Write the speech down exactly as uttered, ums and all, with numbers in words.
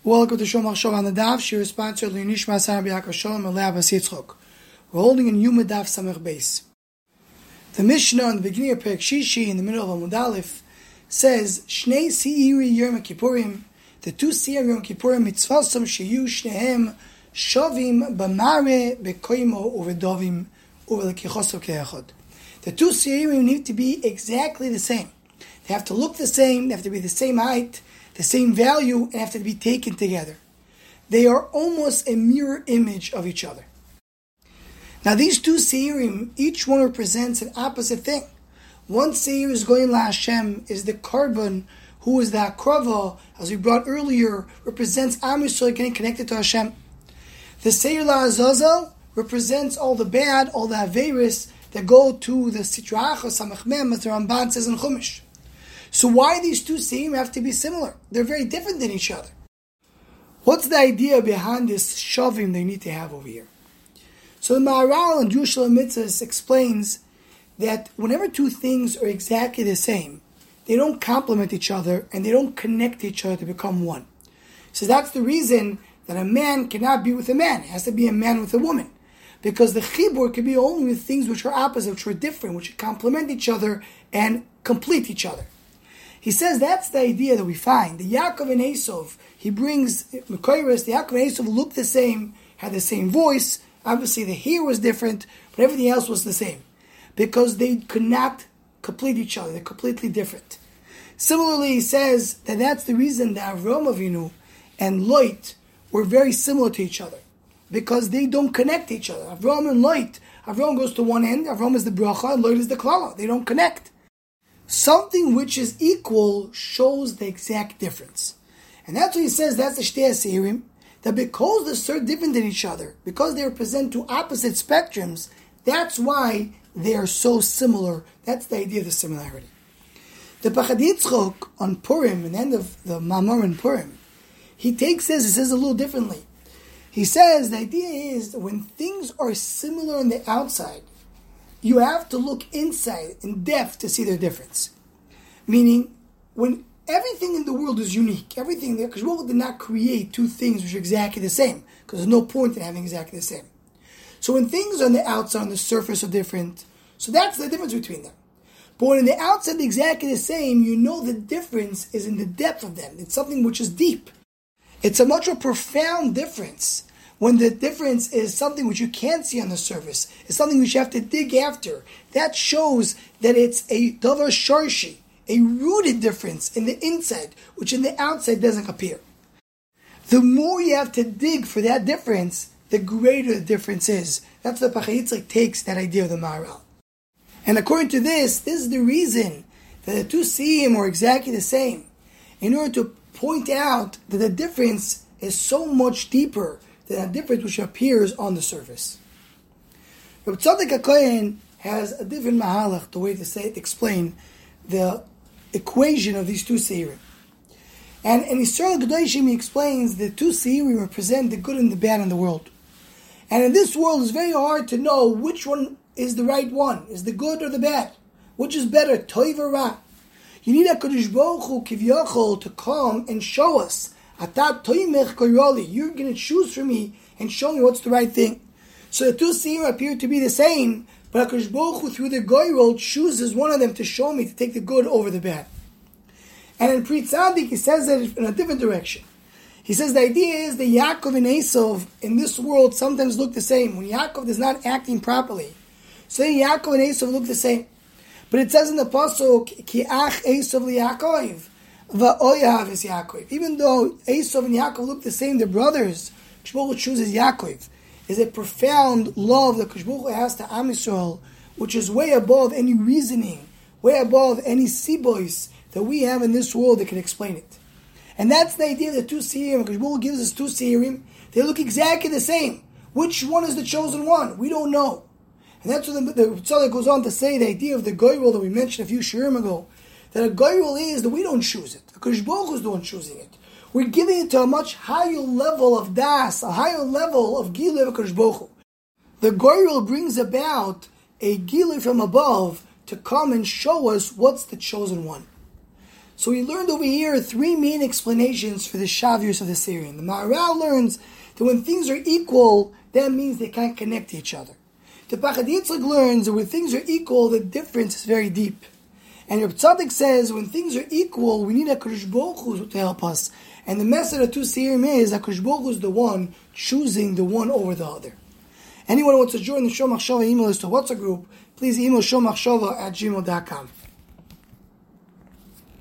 Welcome to Shomach Shov on the Daf. She responds to Nishma Sarah B'Yakov Shalom Eleh Bas Yitzchok. We're holding in Yuma Daf Samech Beis. The Mishnah in the beginning of Perek Shishi, in the middle of Amud Aleph, says Shnei Seiri Yom Kippurim. The two Seiri Yom Kippurim mitzvasam sheyu shnehem shavim b'mare b'koimo uvedovim uvelekichosav ke'echad. The two Seiri need to be exactly the same. They have to look the same. They have to be the same height, the same value, and have to be taken together. They are almost a mirror image of each other. Now these two seirim, each one represents an opposite thing. One seir is going la Hashem, is the carbon, who is the akrava, as we brought earlier, represents Am Yisrael getting connected to Hashem. The seir la Azazel represents all the bad, all the averis that go to the Sitra Achos Samech Mem, as the Ramban says in Chumash. So why these two seirim have to be similar? They're very different than each other. What's the idea behind this shavim they need to have over here? So the Maharal in Jerusalem Mitzvahs explains that whenever two things are exactly the same, they don't complement each other and they don't connect each other to become one. So that's the reason that a man cannot be with a man. It has to be a man with a woman. Because the chibur can be only with things which are opposite, which are different, which complement each other and complete each other. He says that's the idea that we find. The Yaakov and Esav, he brings Mekoiris, the Yaakov and Esav looked the same, had the same voice. Obviously the hair was different, but everything else was the same. Because they could not complete each other. They're completely different. Similarly, he says that that's the reason that Avraham Avinu and Lot were very similar to each other. Because they don't connect each other. Avraham and Lot, Avraham goes to one end, Avraham is the bracha, and Lot is the klala. They don't connect. Something which is equal shows the exact difference. And that's what he says, that's the Shtei Seirim, that because they're so different than each other, because they represent two opposite spectrums, that's why they are so similar. That's the idea of the similarity. The Pachad Yitzchok on Purim, in the end of the Mamor in Purim, he takes this, he says a little differently. He says the idea is that when things are similar on the outside, you have to look inside in depth to see their difference. Meaning, when everything in the world is unique, everything there, because Baruch did not create two things which are exactly the same, because there's no point in having exactly the same. So when things on the outside, on the surface are different, so that's the difference between them. But when in the outside they're exactly the same, you know the difference is in the depth of them. It's something which is deep. It's a much more profound difference. When the difference is something which you can't see on the surface, it's something which you have to dig after. That shows that it's a davar sharshi, a rooted difference in the inside, which in the outside doesn't appear. The more you have to dig for that difference, the greater the difference is. That's what Pachad Yitzchak takes that idea of the Maharal. And according to this, this is the reason that the two seirim are exactly the same. In order to point out that the difference is so much deeper than a difference which appears on the surface. Rabbi Tzadok HaKohen has a different mahalach, the way to say it, explain the equation of these two seirim. And in Yisrael Gedoshim he explains the two seirim represent the good and the bad in the world. And in this world it's very hard to know which one is the right one, is the good or the bad. Which is better, toiv or ra. You need a Kadosh Baruch Hu Kivyachol to come and show us. You're going to choose for me and show me what's the right thing. So the two seirim appear to be the same, but HaKadosh Baruch Hu through the goyrol chooses one of them to show me to take the good over the bad. And in Pri Tzadik he says that in a different direction. He says the idea is that Yaakov and Esav in this world sometimes look the same. When Yaakov is not acting properly, so Yaakov and Esav look the same. But it says in the pasuk, Ki ach Esav liYaakov. Even though Esav and Yaakov look the same, they're brothers, Kadosh Baruch Hu chooses Yaakov. Is a profound love that Kadosh Baruch Hu has to Am Yisrael, which is way above any reasoning, way above any sibois that we have in this world that can explain it. And that's the idea of the two seirim. Kadosh Baruch Hu gives us two seirim. They look exactly the same. Which one is the chosen one? We don't know. And that's what the, the Tzadok goes on to say, the idea of the goyrol that we mentioned a few shirim ago, that a goyrol is that we don't choose it. HaKadosh Baruch Hu is the one choosing it. We're giving it to a much higher level of das, a higher level of gilui of HaKadosh Baruch Hu. The goyrol brings about a gilui from above to come and show us what's the chosen one. So we learned over here three main explanations for the Shavuos of the Syrian. The Maharal learns that when things are equal, that means they can't connect to each other. The Pachad Yitzchak learns that when things are equal, the difference is very deep. And Reb Tzadok says when things are equal, we need HaKadosh Baruch Hu to help us. And the message of two Seirim is HaKadosh Baruch Hu is the one choosing the one over the other. Anyone who wants to join the Shom Machshava email list to WhatsApp group, please email shom machshava at gmail dot com.